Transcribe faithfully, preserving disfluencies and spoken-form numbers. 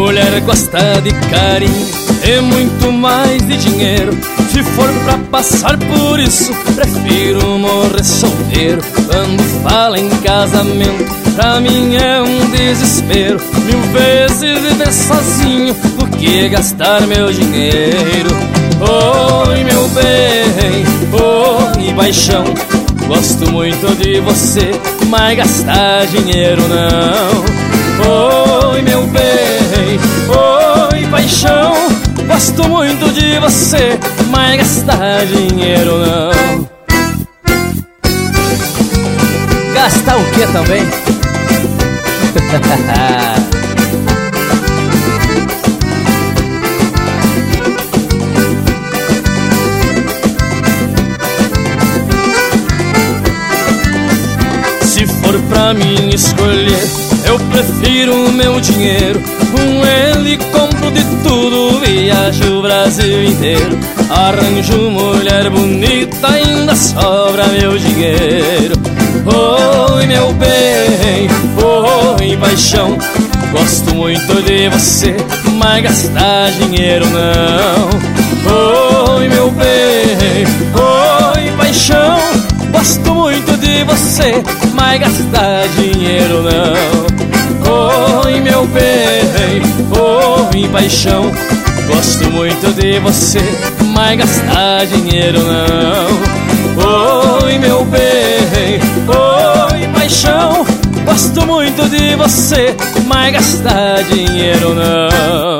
mulher gosta de carinho e muito mais de dinheiro. Se for pra passar por isso, prefiro morrer solteiro. Quando fala em casamento, pra mim é um desespero. Mil vezes viver sozinho do que gastar meu dinheiro. Oi, meu bem, oi, paixão, gosto muito de você, mas gastar dinheiro não. Oi, meu bem, oi, paixão, gosto muito de você, mas gastar dinheiro não. Gastar o que também? Se for pra mim escolher, eu prefiro o meu dinheiro. Com ele compro de tudo, viajo o Brasil inteiro. Arranjo mulher bonita, ainda sobra meu dinheiro. Oi, meu bem, oi, paixão, gosto muito de você, mas gastar dinheiro não. Oi, meu bem, oi, paixão, gosto muito de você, mas gastar dinheiro não. Oi, meu bem, oi, paixão, gosto muito de você, mas gastar dinheiro não. Oi, meu bem, oi, paixão, gosto muito de você, mas gastar dinheiro não.